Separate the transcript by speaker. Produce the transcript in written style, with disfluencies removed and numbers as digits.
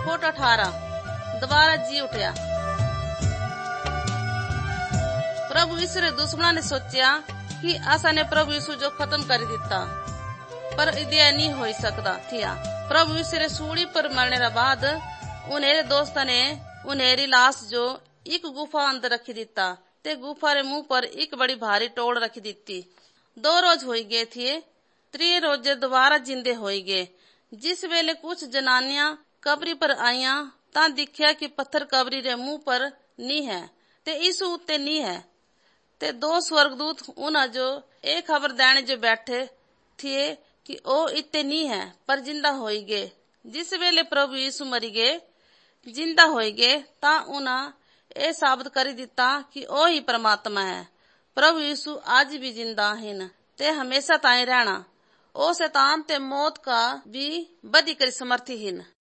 Speaker 1: Foot 18 दोबारा जी उठया। प्रभु यीशु रे दुश्मना ने सोचा कि असा ने प्रभु यीशु जो खत्म कर दिता, पर इदे नहीं हो सकता थिया। प्रभु यीशु रे सूली पर मरने रे बाद उन्हेरे दोस्ता ने उन्हेरी लाश जो एक गुफा अंदर रखी दिता ते गुफा रे मुंह पर एक बड़ी भारी टोड़ रखी दिती। 2 रोज हो गए थे, 3 रोज दोबारा जिंदे हो गए। जिस वेले कुछ जनानियां कबरी पर आईया ता दिखया कि पत्थर कबरी रे मुंह पर नी है ते यीशु उत्ते नी है। ते 2 स्वर्गदूत उन्हें जो एक खबर देने जो बैठे थे कि ओ इत्ते नी है पर जिंदा हो गए। जिस वेले प्रभु यीशु मरी गए जिंदा हो गए ता उन्हें ए साबित कर दिता कि ओ ही परमात्मा है। प्रभु यीशु आज भी जिंदा हिन ते हमेशा ताई रहना। ओ शैतान ते मौत का भी बदी कर समर्थी हिन।